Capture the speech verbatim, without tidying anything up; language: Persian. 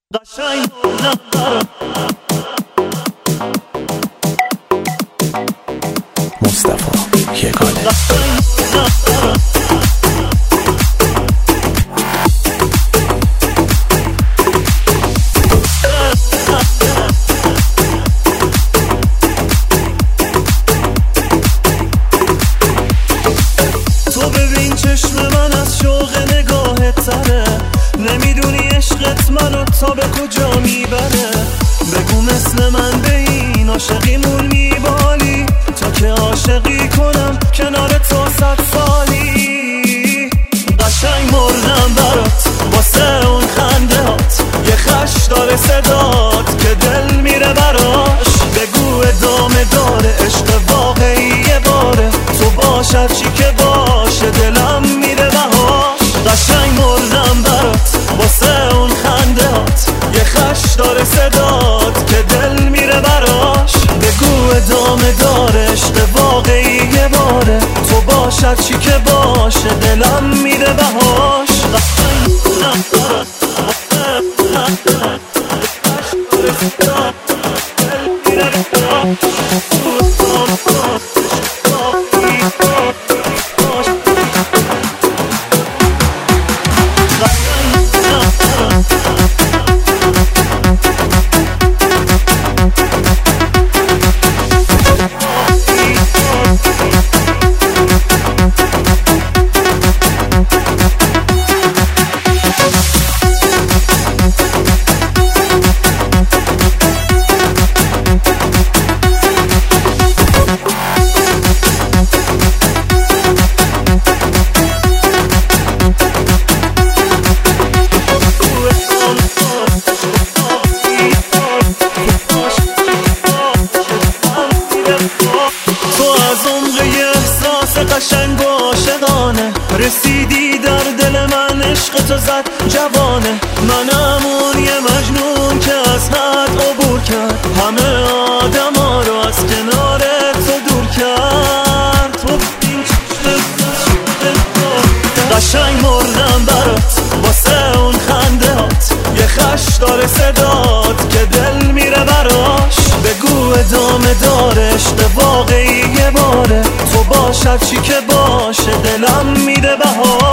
قشنگ بردم برات مصطفی یگانه. تو ببین چشم من از شوق نگاهت تره، نمیدونی عشقت منو تا به کجا میبره. بگو مثل من به این عاشقیمون میبالی، تا که عاشقی کنم کنار تو صد سالی. قشنگ مردم برات واسه اون خنده هات، یه خش داره صدات که دل میره براش. بگو ادامه داره عشق واقعیه باره، تو باشد چی که باشه دلم میره بهاش. قشنگ مردم برات واسه اون خنده هات، یه خش داره صدات که دل میره براش. بگو ادامه داره عشق واقعیه باره، تو باشد چی که باشه دلم میره بهاش. قشنگ مردم برات واسه اون خنده هات، یه خش داره صدات دل میره براش. قشنگ و عاشقانه رسیدی در دل من، عشق تو زد جوانه. منم اون یه مجنون که از حد عبور کرد، همه آدم ها رو از کنار تو دور کرد. تو این قشنگ مردم برات واسه اون خنده هات، یه خش داره صدات که دل میره براش. بگو ادامه داره عشق واقعیه باره، تو باشد چی که باشه دلم میده بهار.